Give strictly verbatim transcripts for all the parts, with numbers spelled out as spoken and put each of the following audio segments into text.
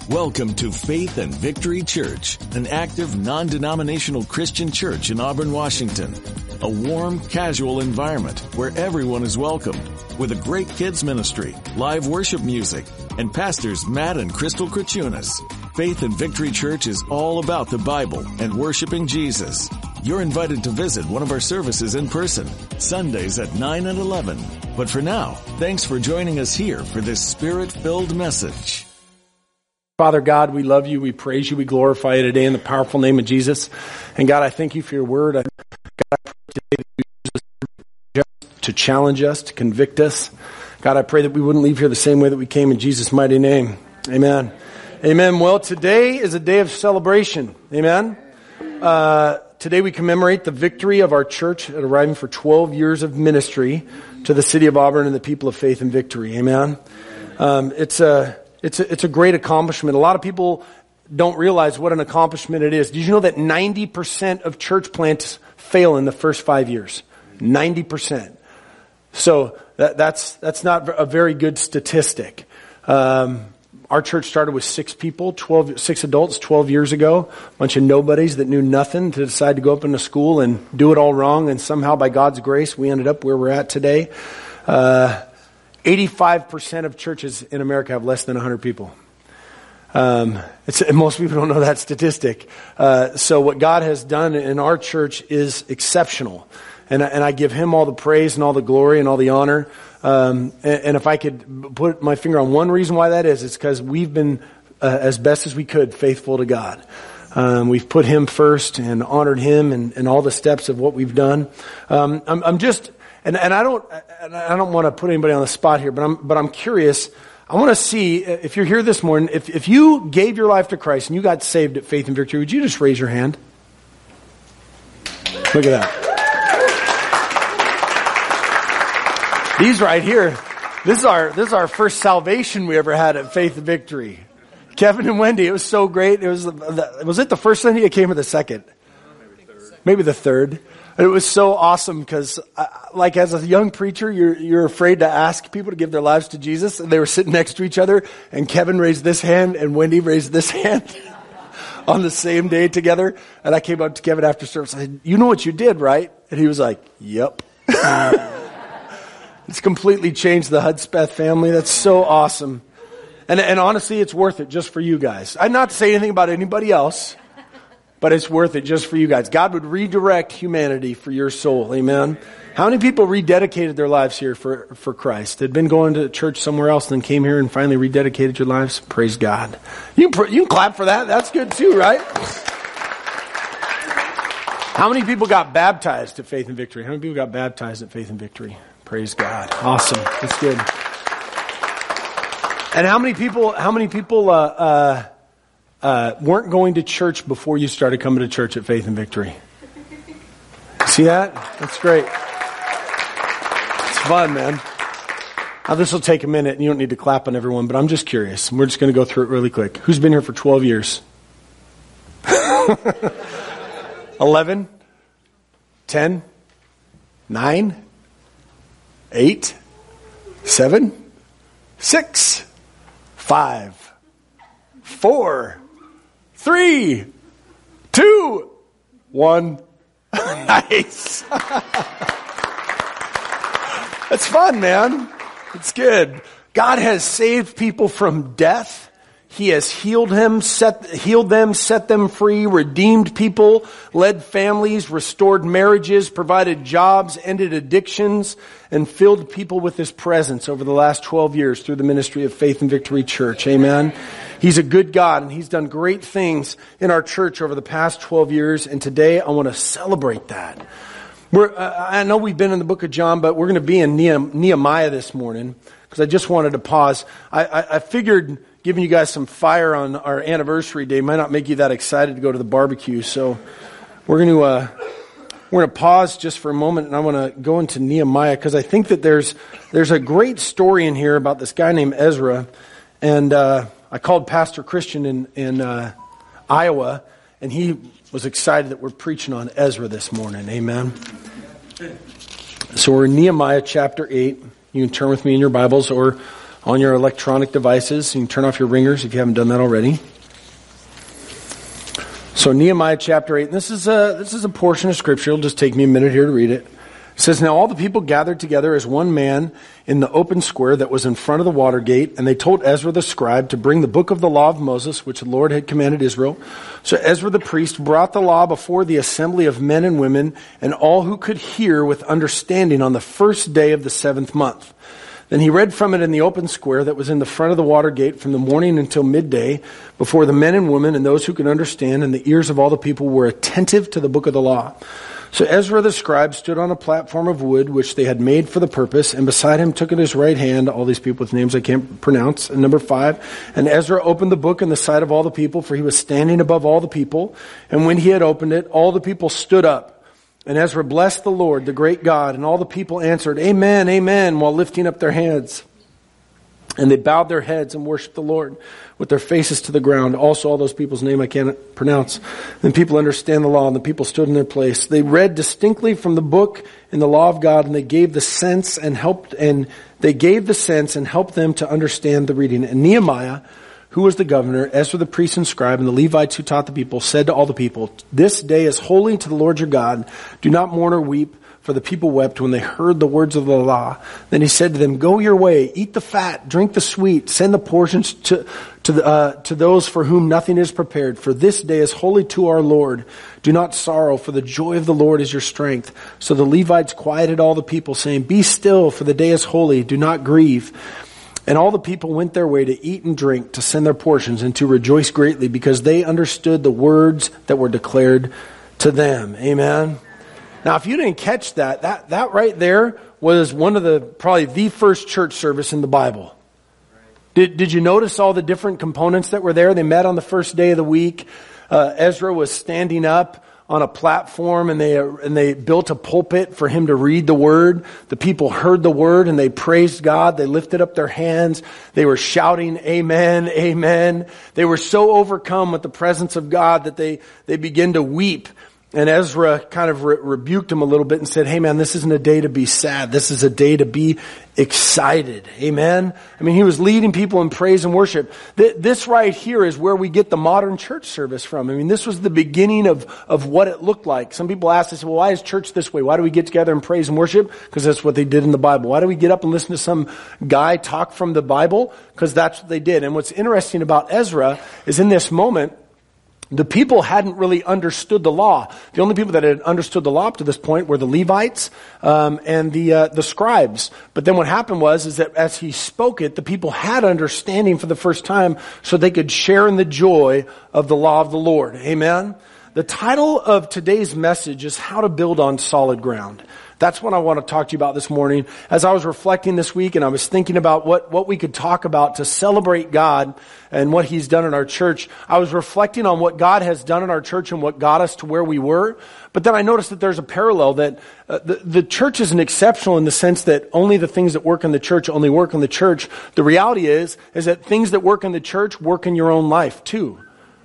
Welcome to Faith and Victory Church, an active, non-denominational Christian church in Auburn, Washington. A warm, casual environment where everyone is welcomed, with a great kids ministry, live worship music, and pastors Matt and Crystal Krachunas. Faith and Victory Church is all about the Bible and worshiping Jesus. You're invited to visit one of our services in person, Sundays at nine and eleven. But for now, thanks for joining us here for this Spirit-filled message. Father God, we love you, we praise you, we glorify you today in the powerful name of Jesus. And God, I thank you for your word. I, God, I pray today that you use us to challenge us, to convict us. God, I pray that we wouldn't leave here the same way that we came in Jesus' mighty name. Amen. Amen. Well, today is a day of celebration. Amen. Uh, today we commemorate the victory of our church at arriving for twelve years of ministry to the city of Auburn and the people of faith and victory. Amen. Um, it's a... It's a, it's a great accomplishment. A lot of people don't realize what an accomplishment it is. Did you know that ninety percent of church plants fail in the first five years? ninety percent. So that, that's that's not a very good statistic. Um, our church started with six people, twelve, six adults, twelve years ago. A bunch of nobodies that knew nothing to decide to go up into school and do it all wrong. And somehow, by God's grace, we ended up where we're at today. Uh, eighty-five percent of churches in America have less than one hundred people. Um, it's, most people don't know that statistic. Uh, so what God has done in our church is exceptional. And, and I give Him all the praise and all the glory and all the honor. Um, and, and if I could put my finger on one reason why that is, it's because we've been, uh, as best as we could, faithful to God. Um, we've put Him first and honored Him and, and all the steps of what we've done. Um, I'm, I'm just... And, and I don't, I don't want to put anybody on the spot here, but I'm, but I'm curious. I want to see if you're here this morning, if, if you gave your life to Christ and you got saved at Faith and Victory, would you just raise your hand? Look at that. These right here, this is our, this is our first salvation we ever had at Faith and Victory. Kevin and Wendy, it was so great. It was, was it the first Sunday? It came or the second? Maybe the third. It was so awesome because, uh, like, as a young preacher, you're you're afraid to ask people to give their lives to Jesus. And they were sitting next to each other, and Kevin raised this hand, and Wendy raised this hand on the same day together. And I came up to Kevin after service. I said, "You know what you did, right?" And he was like, "Yep." It's completely changed the Hudspeth family. That's so awesome. And and honestly, it's worth it just for you guys. I'm not to say anything about anybody else. But it's worth it just for you guys. God would redirect humanity for your soul. Amen. How many people rededicated their lives here for, for Christ? They'd been going to church somewhere else, then came here and finally rededicated your lives? Praise God. You can, you can clap for that. That's good too, right? How many people got baptized at Faith and Victory? How many people got baptized at Faith and Victory? Praise God. Awesome. That's good. And how many people, how many people, uh, uh, Uh, weren't going to church before you started coming to church at Faith and Victory? See that? That's great. It's fun, man. Now this will take a minute and you don't need to clap on everyone, but I'm just curious. We're just going to go through it really quick. Who's been here for twelve years? eleven? ten? nine? eight? seven? six? five? four? Three, two, one. Nice. That's fun, man. It's good. God has saved people from death. He has healed him, set, healed them, set them free, redeemed people, led families, restored marriages, provided jobs, ended addictions, and filled people with His presence over the last twelve years through the ministry of Faith and Victory Church. Amen. He's a good God, and He's done great things in our church over the past twelve years, and today I want to celebrate that. We're, uh, I know we've been in the book of John, but we're going to be in Nehemiah this morning, because I just wanted to pause. I, I, I figured giving you guys some fire on our anniversary day might not make you that excited to go to the barbecue, so we're going to uh, we're going to pause just for a moment, and I want to go into Nehemiah, because I think that there's there's a great story in here about this guy named Ezra, and uh, I called Pastor Christian in, in uh, Iowa, and he was excited that we're preaching on Ezra this morning. Amen. So we're in Nehemiah chapter eight. You can turn with me in your Bibles, or on your electronic devices. You can turn off your ringers if you haven't done that already. So Nehemiah chapter eight, and this is a, this is a portion of Scripture. It'll just take me a minute here to read it. It says, "Now all the people gathered together as one man in the open square that was in front of the water gate, and they told Ezra the scribe to bring the book of the law of Moses, which the Lord had commanded Israel. So Ezra the priest brought the law before the assembly of men and women, and all who could hear with understanding on the first day of the seventh month. Then he read from it in the open square that was in the front of the water gate from the morning until midday, before the men and women and those who could understand, and the ears of all the people were attentive to the book of the law. So Ezra the scribe stood on a platform of wood which they had made for the purpose, and beside him took in his right hand all these people with names I can't pronounce. And number five, and Ezra opened the book in the sight of all the people, for he was standing above all the people. And when he had opened it, all the people stood up. And Ezra blessed the Lord, the great God, and all the people answered, Amen, Amen, while lifting up their hands. And they bowed their heads and worshiped the Lord with their faces to the ground. Also, all those people's name I can't pronounce. And people understand the law, and the people stood in their place. They read distinctly from the book in the law of God, and they gave the sense and helped, and they gave the sense and helped them to understand the reading. And Nehemiah, who was the governor, Ezra the priest and scribe, and the Levites who taught the people, said to all the people, This day is holy to the Lord your God. Do not mourn or weep. For the people wept when they heard the words of the law. Then he said to them, Go your way, eat the fat, drink the sweet, send the portions to to, the, uh, to those for whom nothing is prepared. For this day is holy to our Lord. Do not sorrow, for the joy of the Lord is your strength. So the Levites quieted all the people, saying, Be still, for the day is holy. Do not grieve. And all the people went their way to eat and drink, to send their portions, and to rejoice greatly, because they understood the words that were declared to them. Amen. Now, if you didn't catch that, that, that right there was one of the, probably the first church service in the Bible. Did, did you notice all the different components that were there? They met on the first day of the week. Uh, Ezra was standing up on a platform, and they, and they built a pulpit for him to read the word. The people heard the word and they praised God. They lifted up their hands. They were shouting, Amen, Amen. They were so overcome with the presence of God that they, they began to weep. And Ezra kind of re- rebuked him a little bit and said, hey man, this isn't a day to be sad. This is a day to be excited. Amen? I mean, he was leading people in praise and worship. Th- this right here is where we get the modern church service from. I mean, this was the beginning of, of what it looked like. Some people ask us, well, why is church this way? Why do we get together and praise and worship? Because that's what they did in the Bible. Why do we get up and listen to some guy talk from the Bible? Because that's what they did. And what's interesting about Ezra is in this moment, the people hadn't really understood the law. The only people that had understood the law up to this point were the Levites um, and the uh, the scribes. But then what happened was is that as he spoke it, the people had understanding for the first time, so they could share in the joy of the law of the Lord. Amen. The title of today's message is How to Build on Solid Ground. That's what I want to talk to you about this morning. As I was reflecting this week and I was thinking about what, what we could talk about to celebrate God and what He's done in our church, I was reflecting on what God has done in our church and what got us to where we were. But then I noticed that there's a parallel that uh, the, the church isn't exceptional in the sense that only the things that work in the church only work in the church. The reality is, is that things that work in the church work in your own life too.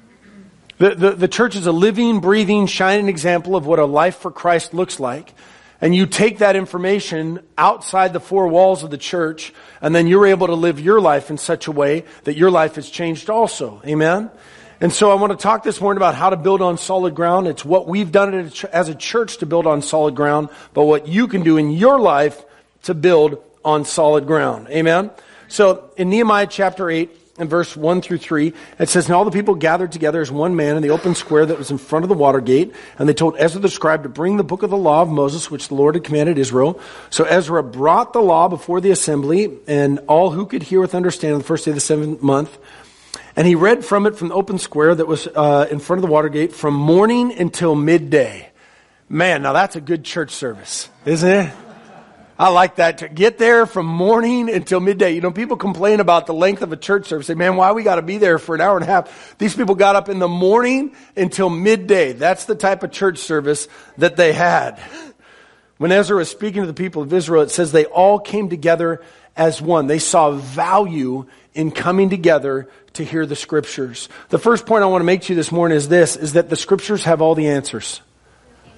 The, the, the church is a living, breathing, shining example of what a life for Christ looks like. And you take that information outside the four walls of the church, and then you're able to live your life in such a way that your life has changed also. Amen? And so I want to talk this morning about how to build on solid ground. It's what we've done as a church to build on solid ground, but what you can do in your life to build on solid ground. Amen? So in Nehemiah chapter eight, in verse one through three, it says, Now all the people gathered together as one man in the open square that was in front of the water gate, and they told Ezra the scribe to bring the book of the law of Moses, which the Lord had commanded Israel. So Ezra brought the law before the assembly, and all who could hear with understanding the first day of the seventh month. And he read from it from the open square that was uh, in front of the water gate from morning until midday. Man, now that's a good church service, isn't it? I like that. To get there from morning until midday. You know, people complain about the length of a church service. Say, man, why we got to be there for an hour and a half? These people got up in the morning until midday. That's the type of church service that they had. When Ezra was speaking to the people of Israel, it says they all came together as one. They saw value in coming together to hear the scriptures. The first point I want to make to you this morning is this, is that the scriptures have all the answers.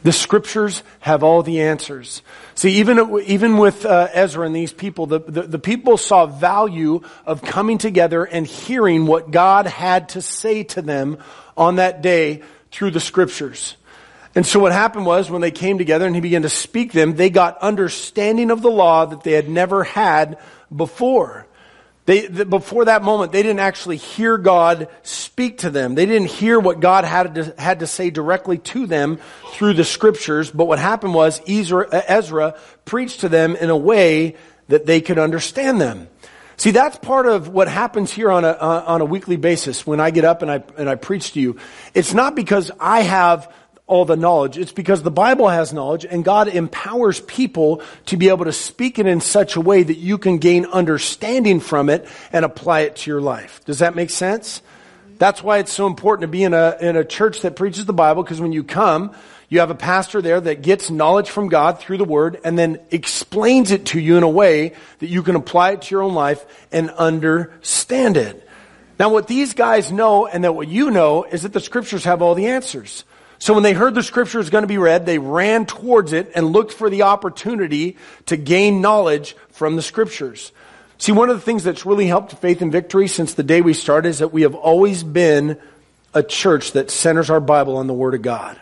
The scriptures have all the answers. See, even, even with uh, Ezra and these people, the, the, the people saw value of coming together and hearing what God had to say to them on that day through the scriptures. And so what happened was, when they came together and he began to speak them, they got understanding of the law that they had never had before. They, the, before that moment, they didn't actually hear God speak to them. They didn't hear what God had to, had to say directly to them through the scriptures. But what happened was Ezra, Ezra preached to them in a way that they could understand them. See, that's part of what happens here on a, uh, on a weekly basis when I get up and I, and I preach to you. It's not because I have all the knowledge. It's because the Bible has knowledge, and God empowers people to be able to speak it in such a way that you can gain understanding from it and apply it to your life. Does that make sense? That's why it's so important to be in a in a church that preaches the Bible, because when you come, you have a pastor there that gets knowledge from God through the Word and then explains it to you in a way that you can apply it to your own life and understand it. Now, what these guys know, and that what you know, is that the scriptures have all the answers. So when they heard the scripture was going to be read, they ran towards it and looked for the opportunity to gain knowledge from the scriptures. See, one of the things that's really helped Faith and Victory since the day we started is that we have always been a church that centers our Bible on the Word of God.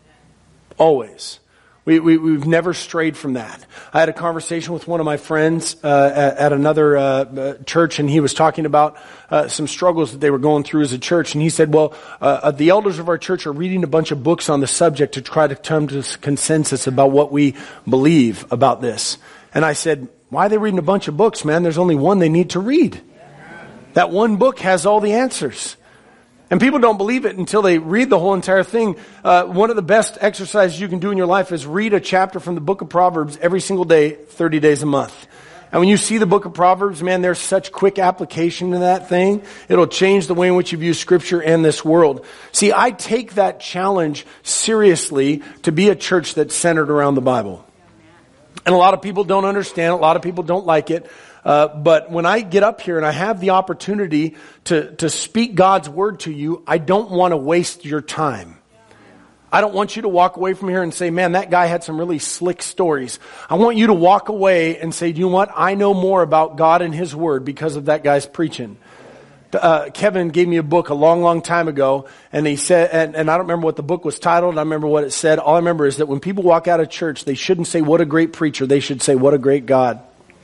Always. We, we, we've never strayed from that. I had a conversation with one of my friends uh, at, at another uh, church, and he was talking about uh, some struggles that they were going through as a church. And he said, well, uh, the elders of our church are reading a bunch of books on the subject to try to come to consensus about what we believe about this. And I said, why are they reading a bunch of books, man? There's only one they need to read. That one book has all the answers. And people don't believe it until they read the whole entire thing. Uh, one of the best exercises you can do in your life is read a chapter from the book of Proverbs every single day, thirty days a month. And when you see the book of Proverbs, man, there's such quick application to that thing. It'll change the way in which you view Scripture and this world. See, I take that challenge seriously to be a church that's centered around the Bible. And a lot of people don't understand. A lot of people don't like it. Uh, but when I get up here and I have the opportunity to, to speak God's word to you, I don't want to waste your time. I don't want you to walk away from here and say, man, that guy had some really slick stories. I want you to walk away and say, you know what? I know more about God and His word because of that guy's preaching. Uh, Kevin gave me a book a long, long time ago, and he said, and, and I don't remember what the book was titled. I remember what it said. All I remember is that when people walk out of church, they shouldn't say, what a great preacher. They should say, what a great God.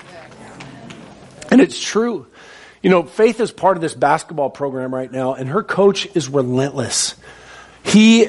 And it's true. You know, Faith is part of this basketball program right now, and her coach is relentless. He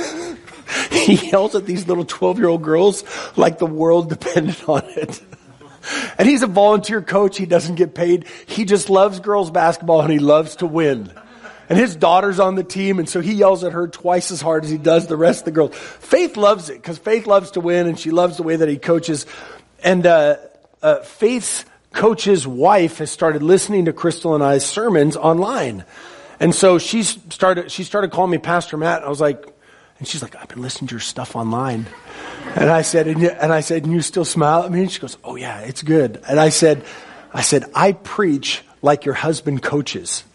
he yells at these little twelve-year-old girls like the world depended on it. And he's a volunteer coach. He doesn't get paid. He just loves girls basketball, and he loves to win. And his daughter's on the team, and so he yells at her twice as hard as he does the rest of the girls. Faith loves it, because Faith loves to win, and she loves the way that he coaches. And uh, uh, Faith's coach's wife has started listening to Crystal and I's sermons online. And so she started, she started calling me Pastor Matt. I was like, and she's like, I've been listening to your stuff online. And I said, and, you, and I said, and you still smile at me? And she goes, oh yeah, it's good. And I said, I said, I preach like your husband coaches.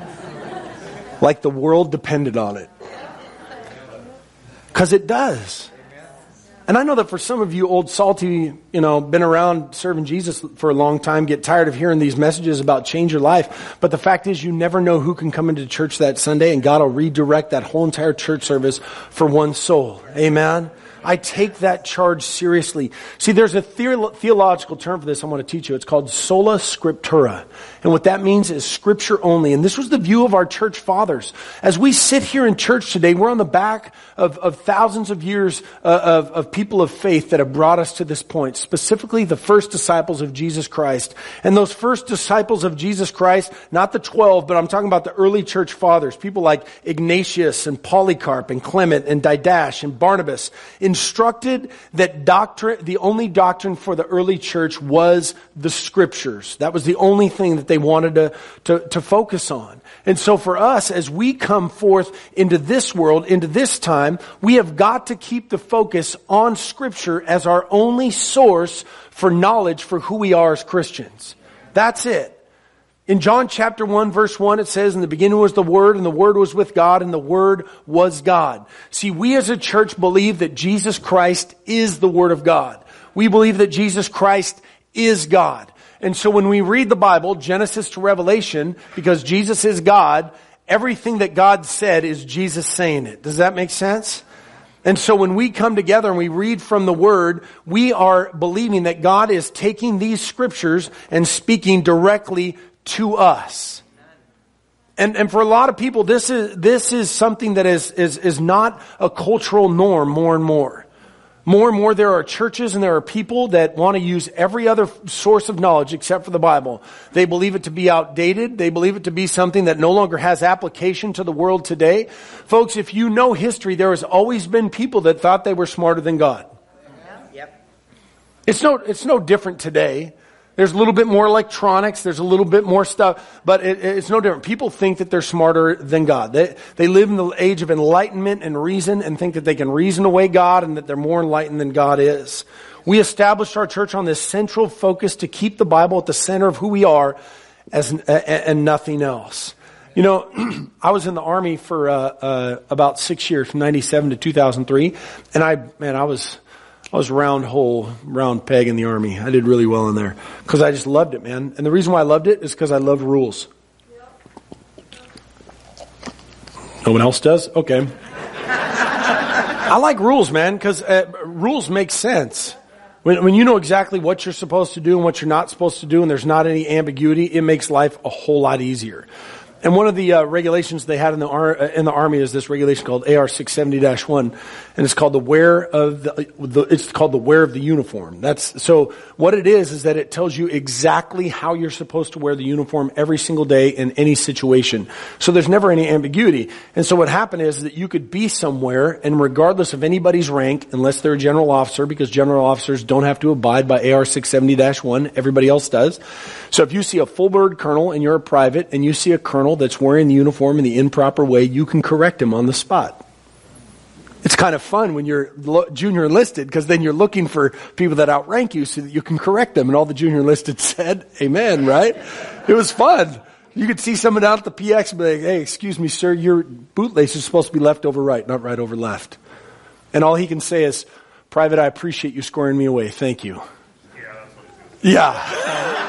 Like the world depended on it. Because it does. And I know that for some of you old salty, you know, been around serving Jesus for a long time, get tired of hearing these messages about change your life. But the fact is, you never know who can come into church that Sunday, and God will redirect that whole entire church service for one soul. Amen? I take that charge seriously. See, there's a the- theological term for this I want to teach you. It's called sola scriptura. And what that means is scripture only. And this was the view of our church fathers. As we sit here in church today, we're on the back of, of thousands of years uh, of, of people of faith that have brought us to this point. Specifically, the first disciples of Jesus Christ. And those first disciples of Jesus Christ, not the twelve, but I'm talking about the early church fathers. People like Ignatius and Polycarp and Clement and Didache and Barnabas, instructed that doctrine, the only doctrine for the early church was the scriptures. That was the only thing that they wanted to, to, to focus on. And so for us, as we come forth into this world, into this time, we have got to keep the focus on Scripture as our only source for knowledge for who we are as Christians. That's it. In John chapter one, verse one, it says, in the beginning was the Word, and the Word was with God, and the Word was God. See, we as a church believe that Jesus Christ is the Word of God. We believe that Jesus Christ is God. And so when we read the Bible, Genesis to Revelation, because Jesus is God, everything that God said is Jesus saying it. Does that make sense? And so when we come together and we read from the Word, we are believing that God is taking these scriptures and speaking directly to us. And, and for a lot of people, this is, this is something that is, is, is not a cultural norm more and more. More and more there are churches and there are people that want to use every other source of knowledge except for the Bible. They believe it to be outdated. They believe it to be something that no longer has application to the world today. Folks, if you know history, there has always been people that thought they were smarter than God. Yep. It's no, it's no different today. There's a little bit more electronics. There's a little bit more stuff, but it, it's no different. People think that they're smarter than God. They, they live in the age of enlightenment and reason and think that they can reason away God and that they're more enlightened than God is. We established our church on this central focus to keep the Bible at the center of who we are as, and nothing else. You know, I was in the Army for, uh, uh, about six years, from ninety-seven to two thousand three. And I, man, I was, I was round hole, round peg in the Army. I did really well in there because I just loved it, man. And the reason why I loved it is because I loved rules. No one else does? Okay. I like rules, man, because uh, rules make sense. When, when you know exactly what you're supposed to do and what you're not supposed to do and there's not any ambiguity, it makes life a whole lot easier. And one of the uh, regulations they had in the ar- in the Army is this regulation called A R six seventy dash one, and it's called the wear of the, the it's called the wear of the uniform. That's so what it is is that it tells you exactly how you're supposed to wear the uniform every single day in any situation. So there's never any ambiguity. And so what happened is that you could be somewhere, and regardless of anybody's rank, unless they're a general officer, because general officers don't have to abide by A R six seventy dash one, everybody else does. So if you see a full bird colonel and you're a private, and you see a colonel that's wearing the uniform in the improper way, you can correct him on the spot. It's kind of fun when you're junior enlisted because then you're looking for people that outrank you so that you can correct them. And all the junior enlisted said, amen, right? It was fun. You could see someone out at the P X and be like, hey, excuse me, sir, your bootlace is supposed to be left over right, not right over left. And all he can say is, Private, I appreciate you squaring me away. Thank you. Yeah, that's what it is. Yeah.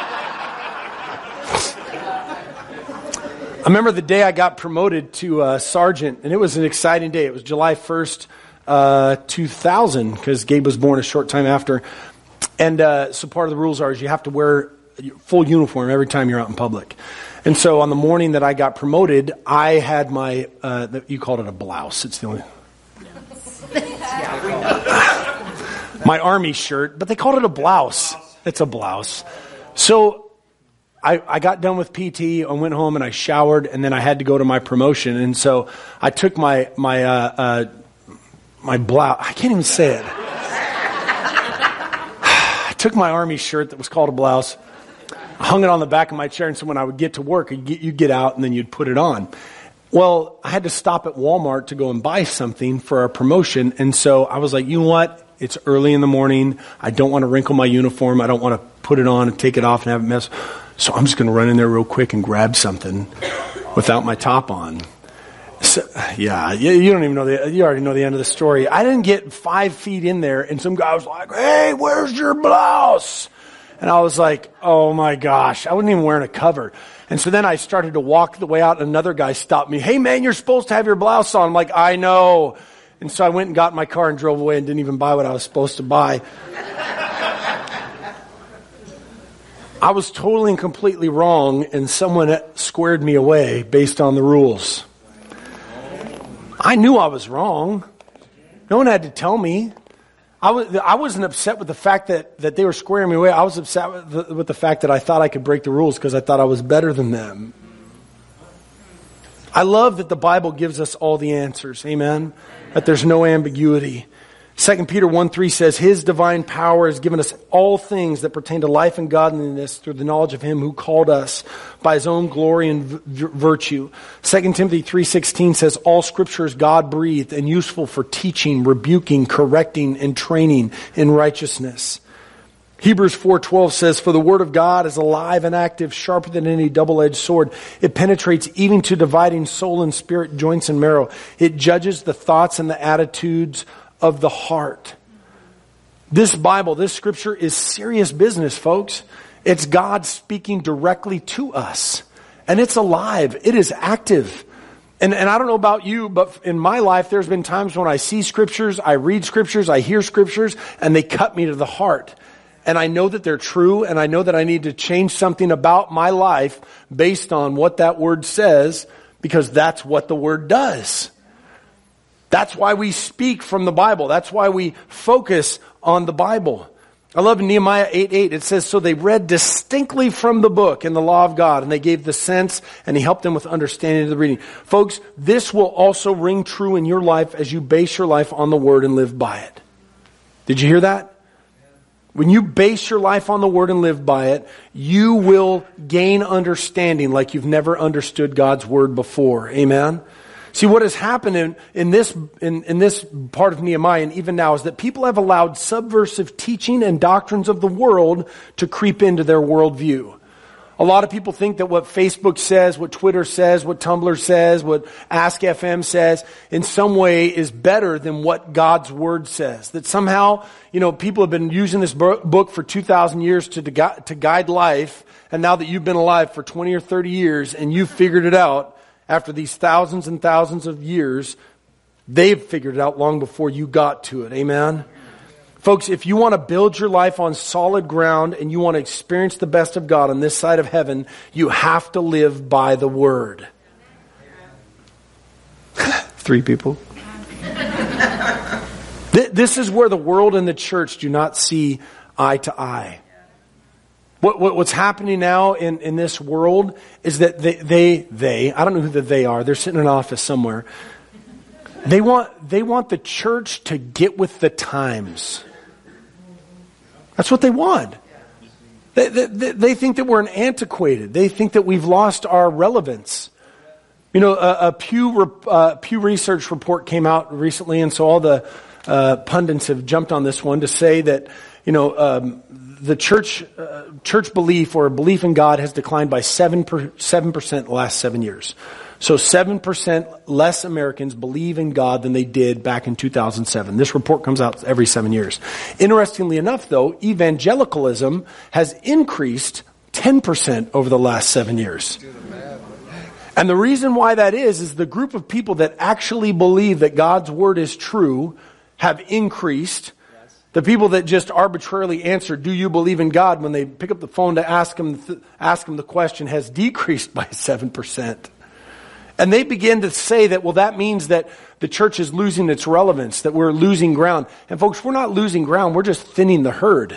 I remember the day I got promoted to uh, sergeant, and it was an exciting day. It was July first, uh, two thousand, because Gabe was born a short time after. And uh, so part of the rules are is you have to wear full uniform every time you're out in public. And so on the morning that I got promoted, I had my, uh, the, you called it a blouse. It's the only... my Army shirt, but they called it a blouse. It's a blouse. So... I, I got done with P T, I went home and I showered, and then I had to go to my promotion. And so I took my, my, uh, uh, my blouse, I can't even say it. I took my Army shirt that was called a blouse, hung it on the back of my chair, and so when I would get to work, you'd get, you'd get out and then you'd put it on. Well, I had to stop at Walmart to go and buy something for our promotion. And so I was like, you know what? It's early in the morning. I don't want to wrinkle my uniform. I don't want to put it on and take it off and have it mess. So I'm just going to run in there real quick and grab something without my top on. So, yeah, you, you don't even know the, you already know the end of the story. I didn't get five feet in there and some guy was like, hey, where's your blouse? And I was like, oh my gosh, I wasn't even wearing a cover. And so then I started to walk the way out and another guy stopped me. Hey man, you're supposed to have your blouse on. I'm like, I know. And so I went and got in my car and drove away and didn't even buy what I was supposed to buy. I was totally and completely wrong, and someone squared me away based on the rules. I knew I was wrong. No one had to tell me. I, was, I wasn't upset with the fact that, that they were squaring me away. I was upset with the, with the fact that I thought I could break the rules because I thought I was better than them. I love that the Bible gives us all the answers. Amen? That there's no ambiguity. Second Peter one three says, His divine power has given us all things that pertain to life and godliness through the knowledge of Him who called us by His own glory and v- virtue. Second Timothy three sixteen says, all Scripture is God-breathed and useful for teaching, rebuking, correcting, and training in righteousness. Hebrews four twelve says, "For the word of God is alive and active, sharper than any double-edged sword. It penetrates even to dividing soul and spirit, joints and marrow. It judges the thoughts and the attitudes of the heart." This Bible, this scripture is serious business, folks. It's God speaking directly to us. And it's alive. It is active. And, and I don't know about you, but in my life, there's been times when I see scriptures, I read scriptures, I hear scriptures, and they cut me to the heart. And I know that they're true, and I know that I need to change something about my life based on what that word says, because that's what the word does. That's why we speak from the Bible. That's why we focus on the Bible. I love in Nehemiah eight eight, it says, "So they read distinctly from the book and the law of God, and they gave the sense, and he helped them with understanding of the reading." Folks, this will also ring true in your life as you base your life on the word and live by it. Did you hear that? When you base your life on the word and live by it, you will gain understanding like you've never understood God's word before. Amen? See, what has happened in, in this in, in this part of Nehemiah and even now is that people have allowed subversive teaching and doctrines of the world to creep into their worldview. A lot of people think that what Facebook says, what Twitter says, what Tumblr says, what Ask F M says, in some way is better than what God's Word says. That somehow, you know, people have been using this book for two thousand years to, to guide life, and now that you've been alive for twenty or thirty years and you've figured it out, after these thousands and thousands of years, they've figured it out long before you got to it. Amen? Folks, if you want to build your life on solid ground and you want to experience the best of God on this side of heaven, you have to live by the Word. Three people. This is where the world and the church do not see eye to eye. What, what, what's happening now in, in this world is that they, they, they, I don't know who the they are, they're sitting in an office somewhere. They want, they want the church to get with the times. That's what they want. They, they, they think that we're antiquated. They think that we've lost our relevance. You know, a, a Pew uh, Pew Research report came out recently, and so all the uh, pundits have jumped on this one to say that, you know, um, the church uh, church belief or belief in God has declined by seven percent in the last seven years. So seven percent less Americans believe in God than they did back in two thousand seven. This report comes out every seven years. Interestingly enough, though, evangelicalism has increased ten percent over the last seven years. And the reason why that is, is the group of people that actually believe that God's word is true have increased. The people that just arbitrarily answer, "Do you believe in God?" when they pick up the phone to ask them, th- ask them the question has decreased by seven percent. And they begin to say that, well, that means that the church is losing its relevance, that we're losing ground. And folks, we're not losing ground. We're just thinning the herd.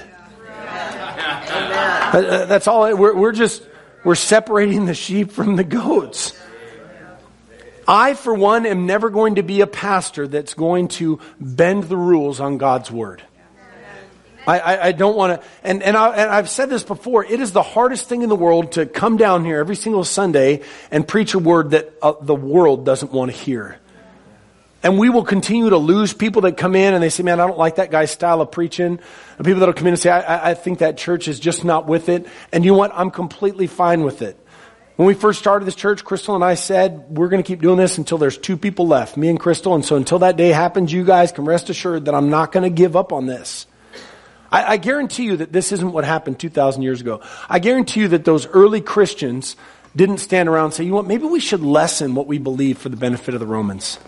uh, that's all. We're, we're just, we're separating the sheep from the goats. I, for one, am never going to be a pastor that's going to bend the rules on God's word. I, I, I don't want to, and, and, I, and I've said this before, it is the hardest thing in the world to come down here every single Sunday and preach a word that uh, the world doesn't want to hear. And we will continue to lose people that come in and they say, "Man, I don't like that guy's style of preaching." And people that will come in and say, I, I think that church is just not with it. And you know what? I'm completely fine with it. When we first started this church, Crystal and I said, we're going to keep doing this until there's two people left, me and Crystal. And so until that day happens, you guys can rest assured that I'm not going to give up on this. I, I guarantee you that this isn't what happened two thousand years ago. I guarantee you that those early Christians didn't stand around and say, "You know what, maybe we should lessen what we believe for the benefit of the Romans."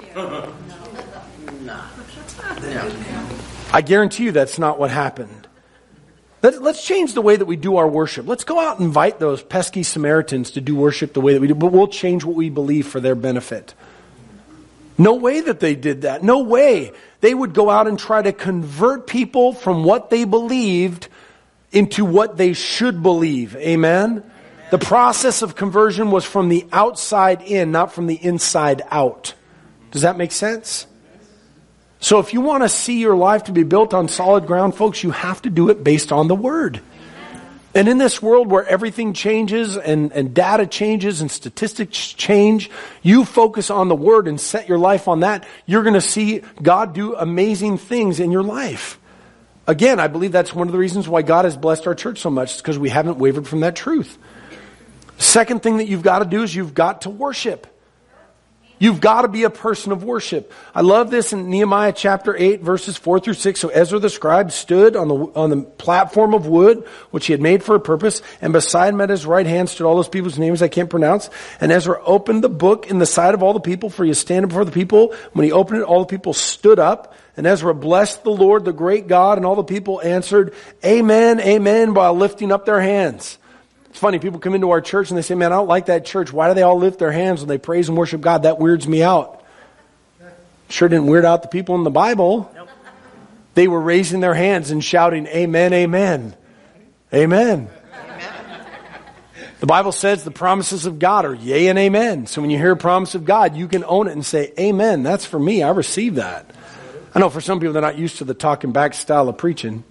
I guarantee you that's not what happened. Let's, let's change the way that we do our worship. Let's go out and invite those pesky Samaritans to do worship the way that we do, but we'll change what we believe for their benefit. No way that they did that. No way. They would go out and try to convert people from what they believed into what they should believe. Amen? Amen. The process of conversion was from the outside in, not from the inside out. Does that make sense? So if you want to see your life to be built on solid ground, folks, you have to do it based on the Word. And in this world where everything changes and, and data changes and statistics change, you focus on the Word and set your life on that. You're going to see God do amazing things in your life. again, I believe that's one of the reasons why God has blessed our church so much, is because we haven't wavered from that truth. Second thing that you've got to do is you've got to worship. You've got to be a person of worship. I love this in Nehemiah chapter eight, verses four through six. So Ezra the scribe stood on the on the platform of wood, which he had made for a purpose, and beside him at his right hand stood all those people's names I can't pronounce. And Ezra opened the book in the sight of all the people, for he is standing before the people. When he opened it, all the people stood up. And Ezra blessed the Lord, the great God, and all the people answered, Amen, Amen, while lifting up their hands. It's funny, people come into our church and they say, man, I don't like that church. Why do they all lift their hands when they praise and worship God? That weirds me out. Sure didn't weird out the people in the Bible. Nope. They were raising their hands and shouting, Amen, Amen. Amen. Amen. The Bible says the promises of God are yea and amen. So when you hear a promise of God, you can own it and say, Amen, that's for me. I receive that. I know for some people they're not used to the talking back style of preaching.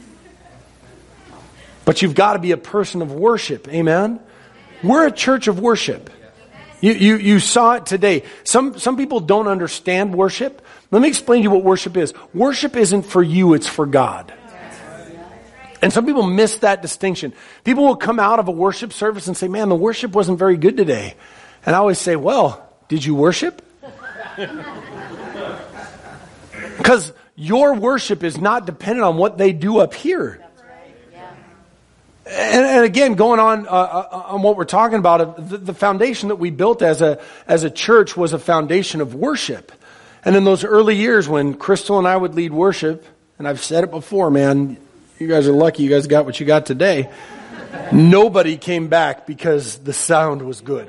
But you've got to be a person of worship. Amen? We're a church of worship. You, you, you saw it today. Some, some people don't understand worship. Let me explain to you what worship is. Worship isn't for you, it's for God. And some people miss that distinction. People will come out of a worship service and say, man, the worship wasn't very good today. And I always say, well, did you worship? Because your worship is not dependent on what they do up here. And, and again, going on uh, on what we're talking about, the, the foundation that we built as a as a church was a foundation of worship. And in those early years when Crystal and I would lead worship, and I've said it before, man, you guys are lucky you guys got what you got today. Nobody came back because the sound was good.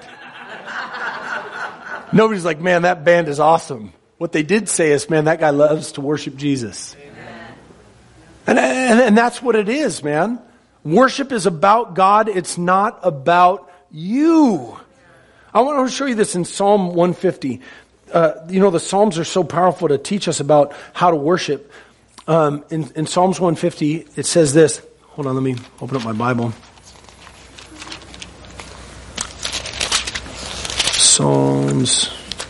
Nobody's like, man, that band is awesome. What they did say is, man, that guy loves to worship Jesus. And, and, and that's what it is, man. Worship is about God. It's not about you. I want to show you this in Psalm one fifty. Uh, you know, the Psalms are so powerful to teach us about how to worship. Um, in, in Psalms one fifty, it says this. Hold on, let me open up my Bible. Psalms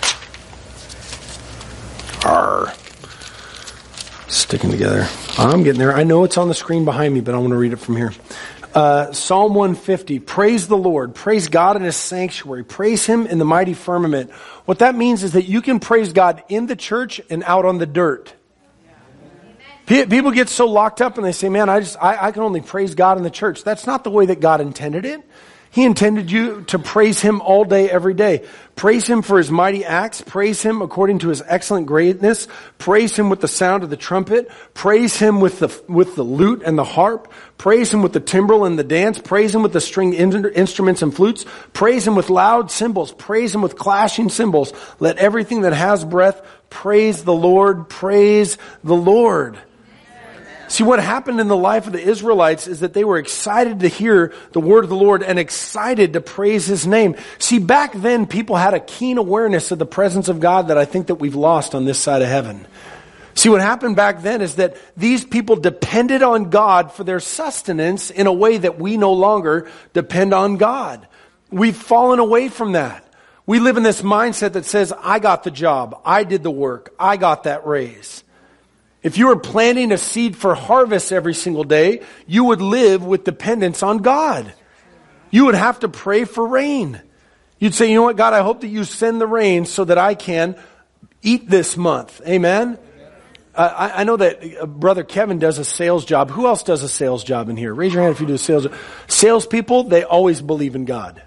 are sticking together. I'm getting there. I know it's on the screen behind me, but I want to read it from here. Uh, Psalm one fifty, praise the Lord, praise God in His sanctuary, praise Him in the mighty firmament. What that means is that you can praise God in the church and out on the dirt. Yeah. People get so locked up and they say, man, I just, I, I can only praise God in the church. That's not the way that God intended it. He intended you to praise Him all day, every day. Praise Him for His mighty acts. Praise Him according to His excellent greatness. Praise Him with the sound of the trumpet. Praise Him with the with the lute and the harp. Praise Him with the timbrel and the dance. Praise Him with the stringed in- instruments and flutes. Praise Him with loud cymbals. Praise Him with clashing cymbals. Let everything that has breath praise the Lord. Praise the Lord. See, what happened in the life of the Israelites is that they were excited to hear the word of the Lord and excited to praise His name. See, back then, people had a keen awareness of the presence of God that I think that we've lost on this side of heaven. See, what happened back then is that these people depended on God for their sustenance in a way that we no longer depend on God. We've fallen away from that. We live in this mindset that says, I got the job, I did the work, I got that raise. If you were planting a seed for harvest every single day, you would live with dependence on God. You would have to pray for rain. You'd say, you know what, God, I hope that you send the rain so that I can eat this month. Amen? Uh, I, I know that uh, Brother Kevin does a sales job. Who else does a sales job in here? Raise your hand if you do a sales job. Salespeople, they always believe in God.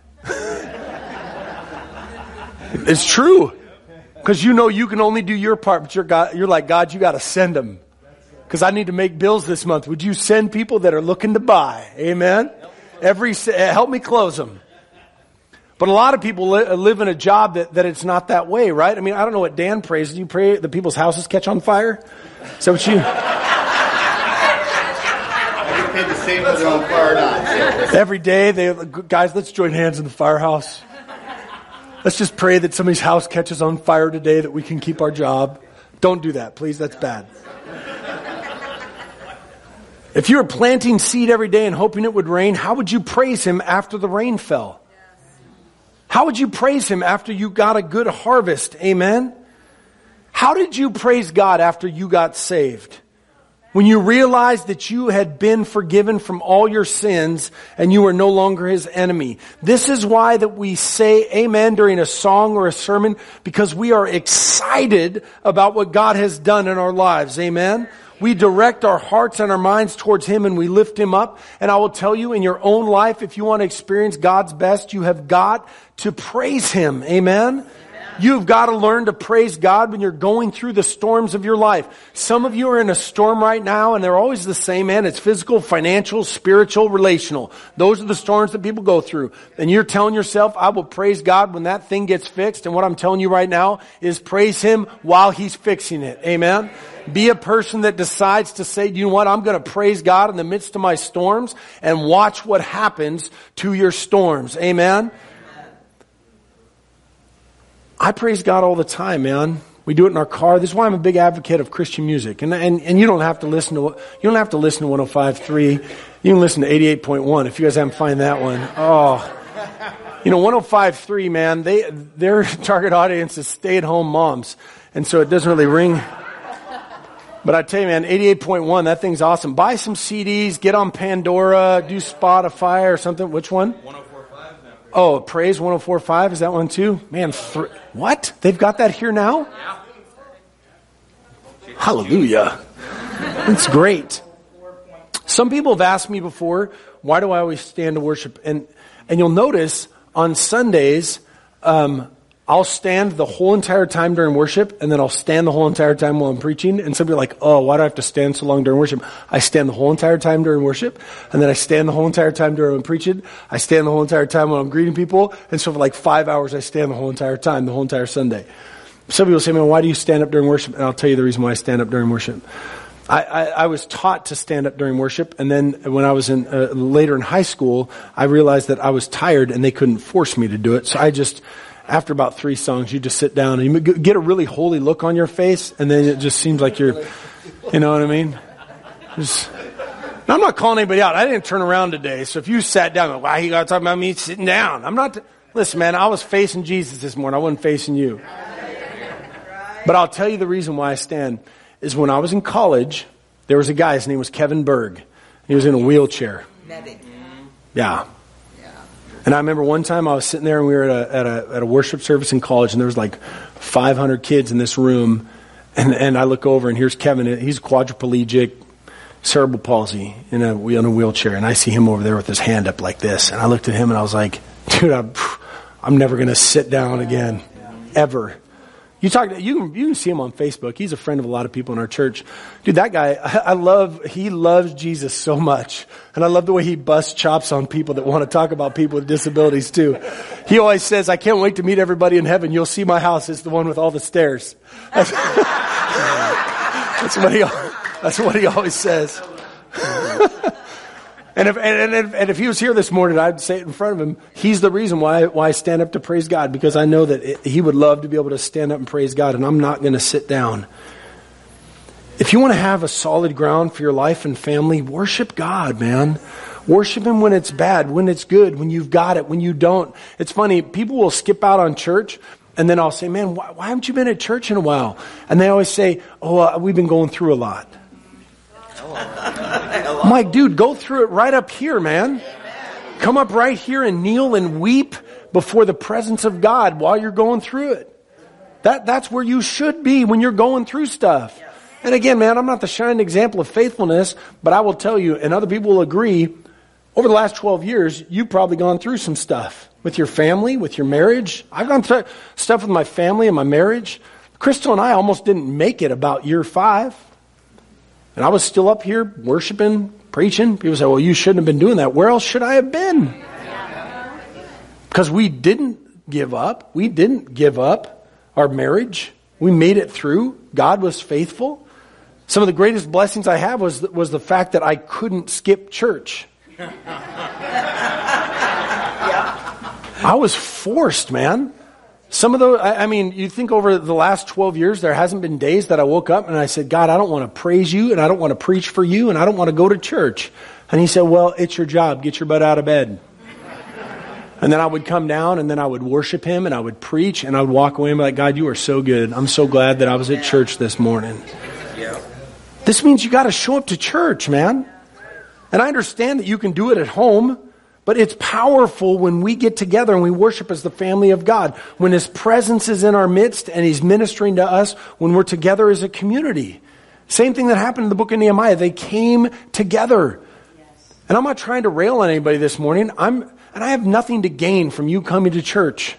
It's true. Because you know you can only do your part, but you're, God, you're like, God, you got to send them. Because I need to make bills this month. Would you send people that are looking to buy? Amen? Every help me close them. But a lot of people li- live in a job that, that it's not that way, right? I mean, I don't know what Dan prays. Do you pray that people's houses catch on fire? Is that what you... I get paid the same whether they're on fire or not. Every day, they guys, let's join hands in the firehouse. Let's just pray that somebody's house catches on fire today, that we can keep our job. Don't do that, please. That's bad. If you were planting seed every day and hoping it would rain, how would you praise Him after the rain fell? How would you praise Him after you got a good harvest? Amen? How did you praise God after you got saved? When you realized that you had been forgiven from all your sins and you were no longer his enemy. This is why that we say amen during a song or a sermon, because we are excited about what God has done in our lives. Amen. We direct our hearts and our minds towards him and we lift him up. And I will tell you, in your own life, if you want to experience God's best, you have got to praise him. Amen. You've got to learn to praise God when you're going through the storms of your life. Some of you are in a storm right now, and they're always the same, man. It's physical, financial, spiritual, relational. Those are the storms that people go through. And you're telling yourself, I will praise God when that thing gets fixed. And what I'm telling you right now is praise him while he's fixing it. Amen. Be a person that decides to say, you know what, I'm going to praise God in the midst of my storms, and watch what happens to your storms. Amen. I praise God all the time, man. We do it in our car. This is why I'm a big advocate of Christian music. And and, and you don't have to listen to you don't have to listen to one oh five point three. You can listen to eighty-eight point one if you guys haven't found that one. Oh. You know, one oh five point three, man, they their target audience is stay-at-home moms. And so it doesn't really ring. But I tell you, man, eighty-eight point one, that thing's awesome. Buy some C Ds, get on Pandora, do Spotify or something. Which one? one oh four point five. Oh, Praise one oh four point five, is that one too? Man, th- what? They've got that here now? Yeah. Hallelujah. It's great. Some people have asked me before, why do I always stand to worship? And and you'll notice on Sundays, um, I'll stand the whole entire time during worship, and then I'll stand the whole entire time while I'm preaching. And some people are like, oh, why do I have to stand so long during worship? I stand the whole entire time during worship, and then I stand the whole entire time during I'm preaching. I stand the whole entire time when I'm greeting people. And so for like five hours, I stand the whole entire time, the whole entire Sunday. Some people say, man, why do you stand up during worship? And I'll tell you the reason why I stand up during worship. I, I, I was taught to stand up during worship, and then when I was in uh, later in high school, I realized that I was tired, and they couldn't force me to do it. So I just... After about three songs, you just sit down and you get a really holy look on your face, and then it just seems like you're, you know what I mean? Just, now, I'm not calling anybody out. I didn't turn around today, so if you sat down, why you got to talk about me sitting down? I'm not. Listen, man, I was facing Jesus this morning. I wasn't facing you. But I'll tell you the reason why I stand is when I was in college, there was a guy. His name was Kevin Berg. He was in a wheelchair. Yeah. And I remember one time I was sitting there and we were at a, at a, at a worship service in college, and there was like five hundred kids in this room. And, and I look over and here's Kevin. He's quadriplegic, cerebral palsy in a, in a wheelchair. And I see him over there with his hand up like this. And I looked at him and I was like, dude, I'm, I'm never going to sit down again, ever. You talk. You can you can see him on Facebook. He's a friend of a lot of people in our church. Dude, that guy, I, I love. He loves Jesus so much, and I love the way he busts chops on people that want to talk about people with disabilities too. He always says, "I can't wait to meet everybody in heaven. You'll see my house. It's the one with all the stairs." That's, that's what he. That's what he always says. And if, and, and, and if he was here this morning, I'd say it in front of him. He's the reason why, why I stand up to praise God, because I know that it, he would love to be able to stand up and praise God, and I'm not going to sit down. If you want to have a solid ground for your life and family, worship God, man. Worship him when it's bad, when it's good, when you've got it, when you don't. It's funny, people will skip out on church, and then I'll say, man, why, why haven't you been at church in a while? And they always say, oh, uh, we've been going through a lot. I'm like, dude, go through it right up here, man. Come up right here and kneel and weep before the presence of God while you're going through it. That that's where you should be when you're going through stuff. And again, man, I'm not the shining example of faithfulness, but I will tell you, and other people will agree, over the last twelve years, you've probably gone through some stuff with your family, with your marriage. I've gone through stuff with my family and my marriage. Crystal and I almost didn't make it about year five. And I was still up here worshiping, preaching. People say, well, you shouldn't have been doing that. Where else should I have been? Because we didn't give up. We didn't give up our marriage. We made it through. God was faithful. Some of the greatest blessings I have was, was the fact that I couldn't skip church. I was forced, man. Some of those, I mean, you think over the last twelve years, there hasn't been days that I woke up and I said, God, I don't want to praise you, and I don't want to preach for you, and I don't want to go to church. And he said, well, it's your job. Get your butt out of bed. And then I would come down and then I would worship him and I would preach and I would walk away and be like, God, you are so good. I'm so glad that I was at church this morning. Yeah. This means you got to show up to church, man. And I understand that you can do it at home, but it's powerful when we get together and we worship as the family of God. When His presence is in our midst and He's ministering to us when we're together as a community. Same thing that happened in the book of Nehemiah. They came together. And I'm not trying to rail on anybody this morning. I'm, and I have nothing to gain from you coming to church.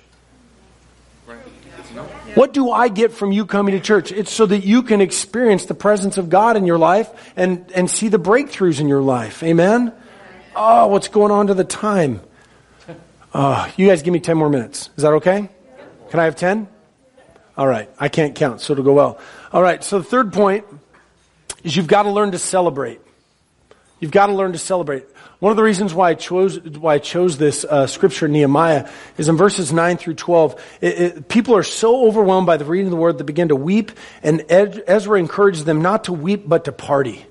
What do I get from you coming to church? It's so that you can experience the presence of God in your life and, and see the breakthroughs in your life. Amen? Oh, what's going on to the time? Oh, you guys give me ten more minutes. Is that okay? Can I have ten? All right. I can't count, so it'll go well. All right. So the third point is you've got to learn to celebrate. You've got to learn to celebrate. One of the reasons why I chose why I chose this uh, scripture, Nehemiah, is in verses nine through twelve. It, it, people are so overwhelmed by the reading of the word, they begin to weep, and Ed, Ezra encourages them not to weep, but to party.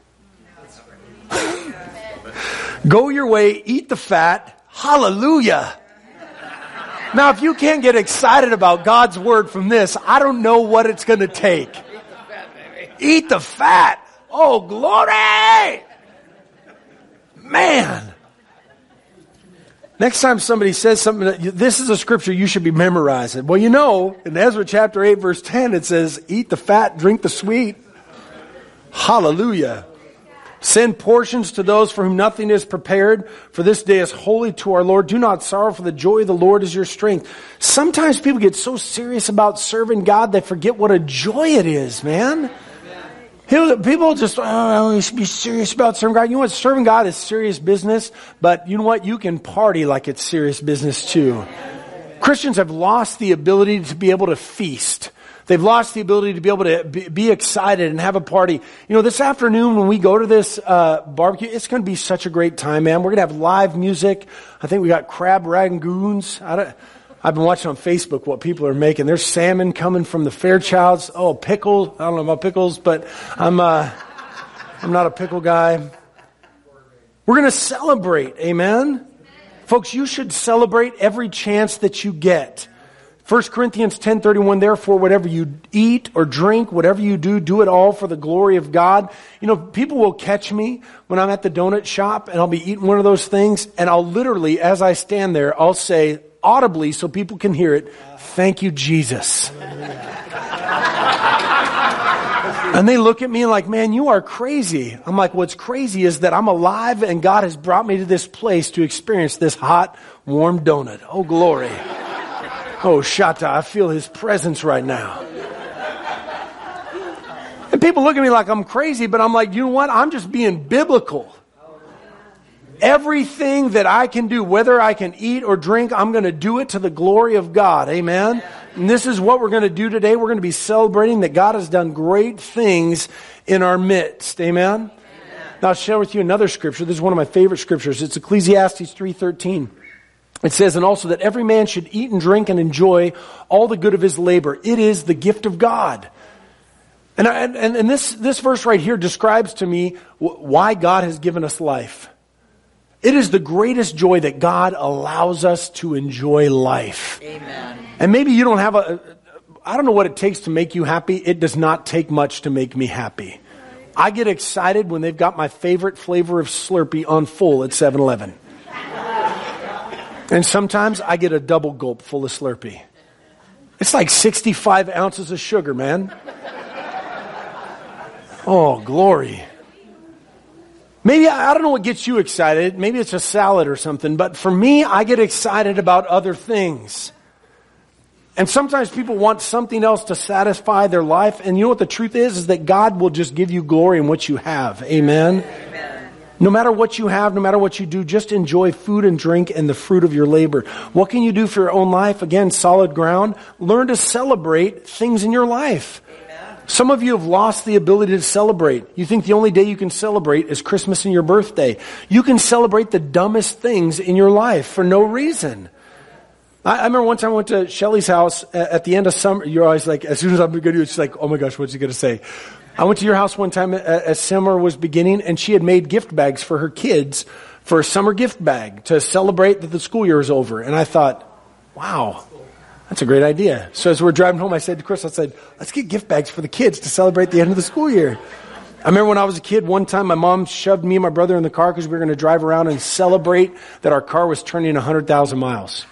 Go your way, eat the fat, hallelujah. Now, if you can't get excited about God's word from this, I don't know what it's going to take. Eat the fat. Oh, glory! Man. Next time somebody says something, that, this is a scripture you should be memorizing. Well, you know, in Ezra chapter eight, verse ten, it says, eat the fat, drink the sweet. Hallelujah. Send portions to those for whom nothing is prepared, for this day is holy to our Lord. Do not sorrow, for the joy of the Lord is your strength. Sometimes people get so serious about serving God, they forget what a joy it is, man. People just, oh, you should be serious about serving God. You know what? Serving God is serious business, but you know what? You can party like it's serious business too. Christians have lost the ability to be able to feast. They've lost the ability to be able to be, be excited and have a party. You know, this afternoon when we go to this uh barbecue, it's going to be such a great time, man. We're going to have live music. I think we got crab rangoons. I don't, I've been watching on Facebook what people are making. There's salmon coming from the Fairchilds. Oh, pickles. I don't know about pickles, but I'm uh, I'm not a pickle guy. We're going to celebrate, amen? Folks, you should celebrate every chance that you get. First Corinthians ten thirty-one, therefore, whatever you eat or drink, whatever you do, do it all for the glory of God. You know, people will catch me when I'm at the donut shop and I'll be eating one of those things and I'll literally, as I stand there, I'll say audibly so people can hear it, thank you, Jesus. And they look at me like, man, you are crazy. I'm like, what's crazy is that I'm alive and God has brought me to this place to experience this hot, warm donut. Oh, glory. Oh, Shatta, I feel His presence right now. And people look at me like I'm crazy, but I'm like, you know what? I'm just being biblical. Everything that I can do, whether I can eat or drink, I'm going to do it to the glory of God. Amen? And this is what we're going to do today. We're going to be celebrating that God has done great things in our midst. Amen? Amen. Now, I'll share with you another scripture. This is one of my favorite scriptures. It's Ecclesiastes three thirteen. It says, and also that every man should eat and drink and enjoy all the good of his labor. It is the gift of God. And, I, and, and this, this verse right here describes to me why God has given us life. It is the greatest joy that God allows us to enjoy life. Amen. And maybe you don't have a, I don't know what it takes to make you happy. It does not take much to make me happy. I get excited when they've got my favorite flavor of Slurpee on full at seven eleven. And sometimes I get a double gulp full of Slurpee. It's like sixty-five ounces of sugar, man. Oh, glory. Maybe, I don't know what gets you excited. Maybe it's a salad or something. But for me, I get excited about other things. And sometimes people want something else to satisfy their life. And you know what the truth is? Is that God will just give you glory in what you have. Amen? Amen. No matter what you have, no matter what you do, just enjoy food and drink and the fruit of your labor. What can you do for your own life? Again, solid ground. Learn to celebrate things in your life. Amen. Some of you have lost the ability to celebrate. You think the only day you can celebrate is Christmas and your birthday. You can celebrate the dumbest things in your life for no reason. I, I remember one time I went to Shelly's house at the end of summer. You're always like, as soon as I'm going to do it, she's like, oh my gosh, what's he going to say? I went to your house one time as summer was beginning, and she had made gift bags for her kids for a summer gift bag to celebrate that the school year is over. And I thought, wow, that's a great idea. So as we're driving home, I said to Chris, I said, let's get gift bags for the kids to celebrate the end of the school year. I remember when I was a kid, one time my mom shoved me and my brother in the car because we were going to drive around and celebrate that our car was turning one hundred thousand miles.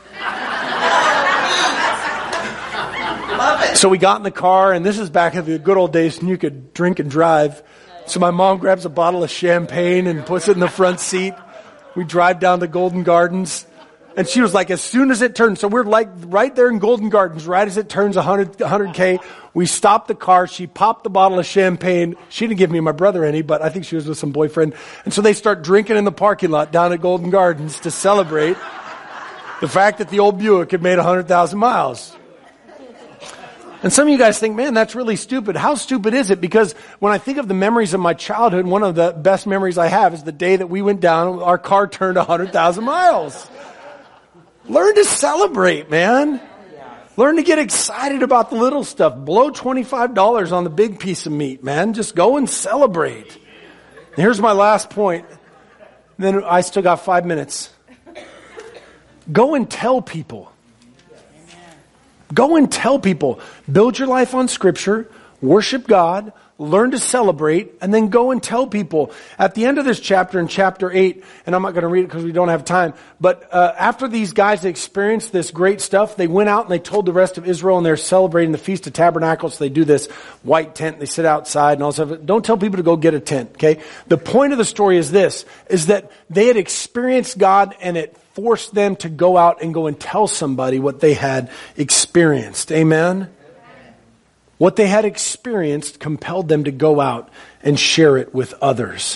Love it. So we got in the car, and this is back in the good old days when you could drink and drive. So my mom grabs a bottle of champagne and puts it in the front seat. We drive down to Golden Gardens. And she was like, as soon as it turns, so we're like right there in Golden Gardens, right as it turns one hundred, one hundred K, we stopped the car. She popped the bottle of champagne. She didn't give me and my brother any, but I think she was with some boyfriend. And so they start drinking in the parking lot down at Golden Gardens to celebrate the fact that the old Buick had made one hundred thousand miles. And some of you guys think, man, that's really stupid. How stupid is it? Because when I think of the memories of my childhood, one of the best memories I have is the day that we went down, our car turned one hundred thousand miles. Learn to celebrate, man. Learn to get excited about the little stuff. Blow twenty-five dollars on the big piece of meat, man. Just go and celebrate. And here's my last point. Then I still got five minutes. Go and tell people. Go and tell people. Build your life on Scripture. Worship God. Learn to celebrate, and then go and tell people. At the end of this chapter, in chapter eight, and I'm not going to read it because we don't have time, but uh, after these guys experienced this great stuff, they went out and they told the rest of Israel, and they're celebrating the Feast of Tabernacles. So they do this white tent, they sit outside and all stuff. Don't tell people to go get a tent, okay? The point of the story is this, is that they had experienced God, and it forced them to go out and go and tell somebody what they had experienced. Amen? What they had experienced compelled them to go out and share it with others.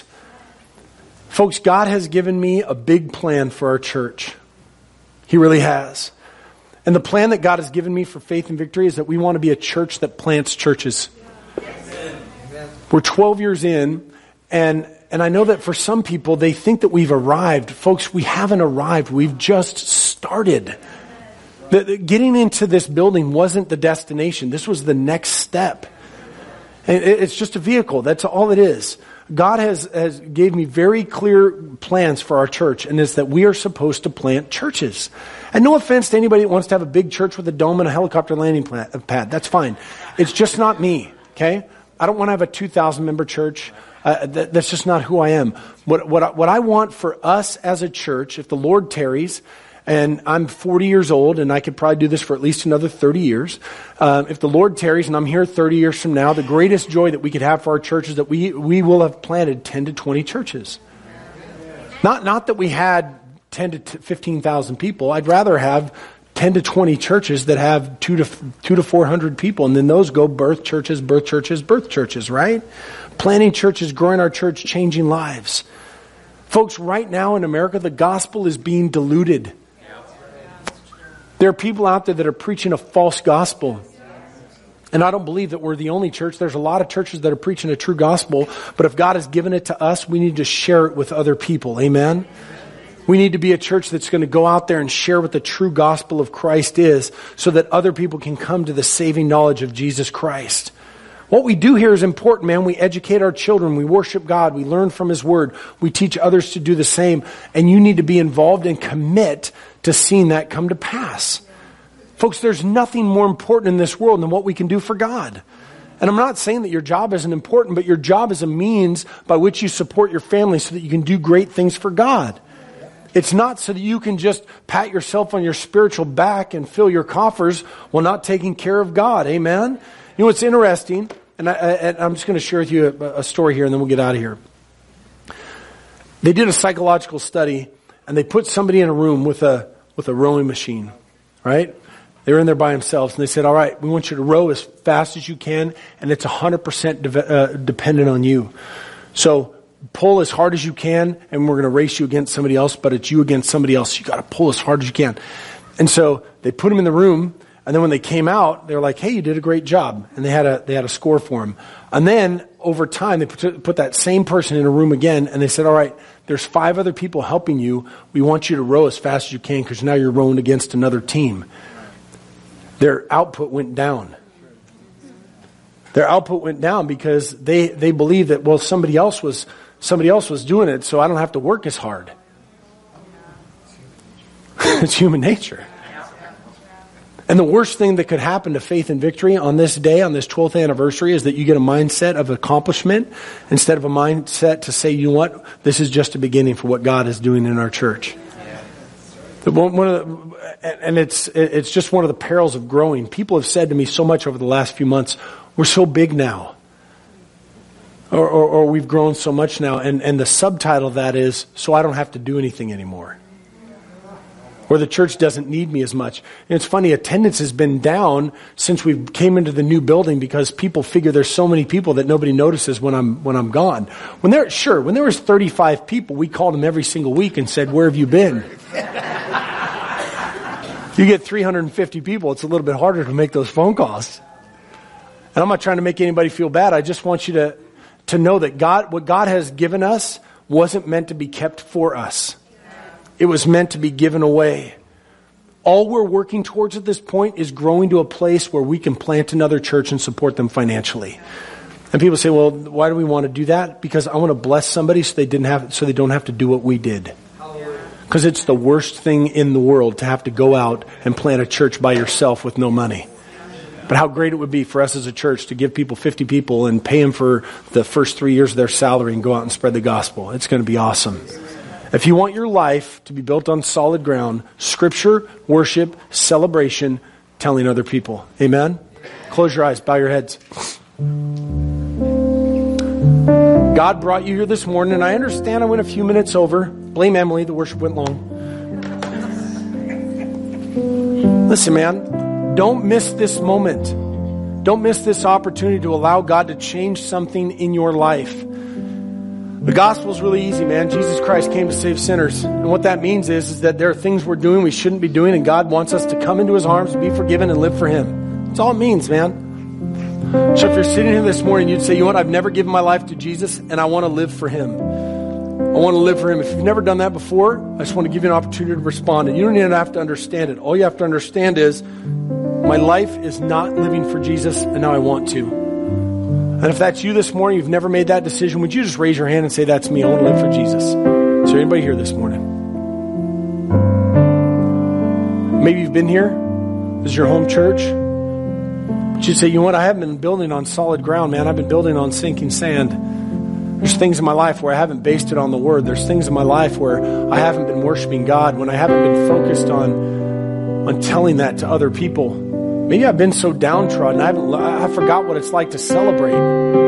Folks, God has given me a big plan for our church. He really has. And the plan that God has given me for Faith and Victory is that we want to be a church that plants churches. Amen. We're twelve years in, and, and I know that for some people, they think that we've arrived. Folks, we haven't arrived. We've just started. The, the, getting into this building wasn't the destination. This was the next step. And it, it's just a vehicle. That's all it is. God has, has gave me very clear plans for our church, and it's that we are supposed to plant churches. And no offense to anybody that wants to have a big church with a dome and a helicopter landing pad. That's fine. It's just not me, okay? I don't want to have a two thousand member church. Uh, that, that's just not who I am. What, what, what I want for us as a church, if the Lord tarries, and I'm forty years old, and I could probably do this for at least another thirty years. Um, if the Lord tarries, and I'm here thirty years from now, the greatest joy that we could have for our church is that we, we will have planted ten to twenty churches. Not, not that we had ten to fifteen thousand people. I'd rather have ten to twenty churches that have two to, two to four hundred people, and then those go birth churches, birth churches, birth churches, right? Planting churches, growing our church, changing lives. Folks, right now in America, the gospel is being diluted. There are people out there that are preaching a false gospel. And I don't believe that we're the only church. There's a lot of churches that are preaching a true gospel. But if God has given it to us, we need to share it with other people. Amen? We need to be a church that's going to go out there and share what the true gospel of Christ is, so that other people can come to the saving knowledge of Jesus Christ. What we do here is important, man. We educate our children. We worship God. We learn from His Word. We teach others to do the same. And you need to be involved and commit to seeing that come to pass. Folks, there's nothing more important in this world than what we can do for God. And I'm not saying that your job isn't important, but your job is a means by which you support your family so that you can do great things for God. It's not so that you can just pat yourself on your spiritual back and fill your coffers while not taking care of God. Amen? You know what's interesting, and, I, I, I'm just going to share with you a, a story here, and then we'll get out of here. They did a psychological study, and they put somebody in a room with a with a rowing machine, right? They were in there by themselves, and they said, all right, we want you to row as fast as you can, and it's one hundred percent de- uh, dependent on you. So pull as hard as you can, and we're going to race you against somebody else, but it's you against somebody else. You got to pull as hard as you can. And so they put him in the room, and then when they came out, they were like, hey, you did a great job. And they had a they had a score for him. And then over time, they put, put that same person in a room again, and they said, all right, there's five other people helping you. We want you to row as fast as you can because now you're rowing against another team. Their output went down. Their output went down because they, they believed that, well, somebody else was somebody else was doing it, so I don't have to work as hard. It's human nature. And the worst thing that could happen to Faith and Victory on this day, on this twelfth anniversary, is that you get a mindset of accomplishment instead of a mindset to say, you know what, this is just a beginning for what God is doing in our church. One of the, and it's it's just one of the perils of growing. People have said to me so much over the last few months, we're so big now. Or, or, or we've grown so much now. And, and the subtitle of that is, so I don't have to do anything anymore. Or the church doesn't need me as much. And it's funny, attendance has been down since we came into the new building because people figure there's so many people that nobody notices when I'm when I'm gone. When there, sure, when there was thirty-five people, we called them every single week and said, where have you been? You get three hundred fifty people, it's a little bit harder to make those phone calls. And I'm not trying to make anybody feel bad. I just want you to, to know that God, what God has given us wasn't meant to be kept for us. It was meant to be given away. All we're working towards at this point is growing to a place where we can plant another church and support them financially. And people say, well, why do we want to do that? Because I want to bless somebody so they didn't have, so they don't have to do what we did. Because it's the worst thing in the world to have to go out and plant a church by yourself with no money. But how great it would be for us as a church to give people fifty people and pay them for the first three years of their salary and go out and spread the gospel. It's going to be awesome. If you want your life to be built on solid ground, scripture, worship, celebration, telling other people. Amen? Close your eyes, bow your heads. God brought you here this morning, and I understand I went a few minutes over. Blame Emily, the worship went long. Listen, man, don't miss this moment. Don't miss this opportunity to allow God to change something in your life. The gospel is really easy, man. Jesus Christ came to save sinners. And what that means is, is that there are things we're doing we shouldn't be doing, and God wants us to come into his arms, be forgiven, and live for him. That's all it means, man. So if you're sitting here this morning, you'd say, you know what, I've never given my life to Jesus, and I want to live for him. I want to live for him. If you've never done that before, I just want to give you an opportunity to respond. And you don't even have to understand it. All you have to understand is, my life is not living for Jesus, and now I want to. And if that's you this morning, you've never made that decision, would you just raise your hand and say, that's me, I want to live for Jesus? Is there anybody here this morning? Maybe you've been here. This is your home church. But you'd say, you know what, I haven't been building on solid ground, man. I've been building on sinking sand. There's things in my life where I haven't based it on the Word. There's things in my life where I haven't been worshiping God, when I haven't been focused on, on telling that to other people. Maybe I've been so downtrodden, I haven't, I forgot what it's like to celebrate.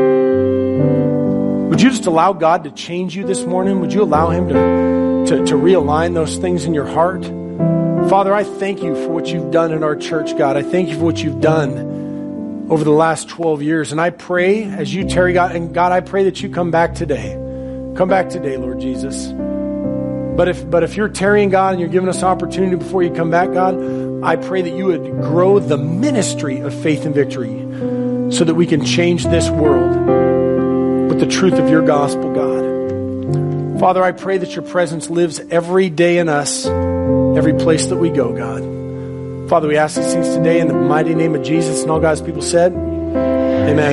Would you just allow God to change you this morning? Would you allow him to, to, to realign those things in your heart? Father, I thank you for what you've done in our church, God. I thank you for what you've done over the last twelve years. And I pray as you tarry, God, and God, I pray that you come back today. Come back today, Lord Jesus. But if, but if you're tarrying, God, and you're giving us opportunity before you come back, God, I pray that you would grow the ministry of Faith and Victory so that we can change this world with the truth of your gospel, God. Father, I pray that your presence lives every day in us, every place that we go, God. Father, we ask these things today in the mighty name of Jesus, and all God's people said,